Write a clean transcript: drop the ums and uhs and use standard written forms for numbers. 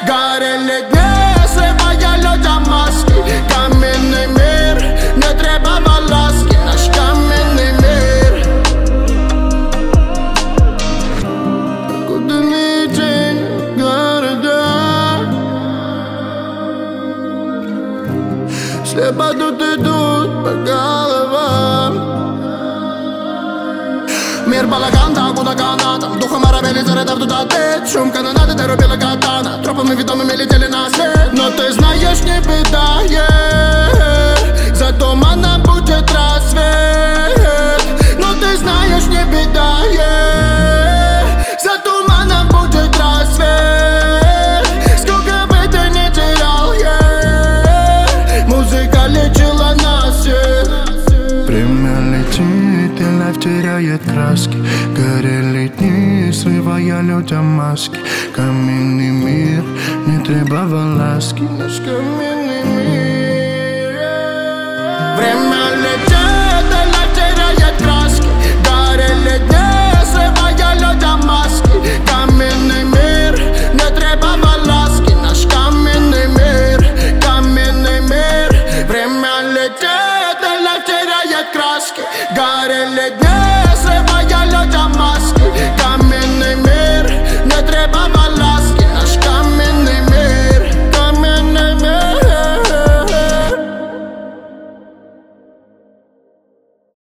Горели дни, срывая людям маски. Каменный мир, не требовал ласки. Наш каменный мир. Куда ни день, города слепо тут идут по головам. Мир балаган, да куда канатом. Духом арабели зарядав туда ответ. Шум канонады, ты рубила катана. Тропами ведомыми летели на след. Но ты знаешь, не беда, за туманом будет рассвет. Но ты знаешь, не беда, за туманом будет рассвет. Сколько бы ты ни терял, музыка лечила нас всех. Время летит, и лайф теряет краски. Горели дни, срывая людям маски. Каменный мир не требовал ласки. Наш каменный мир. Время летит.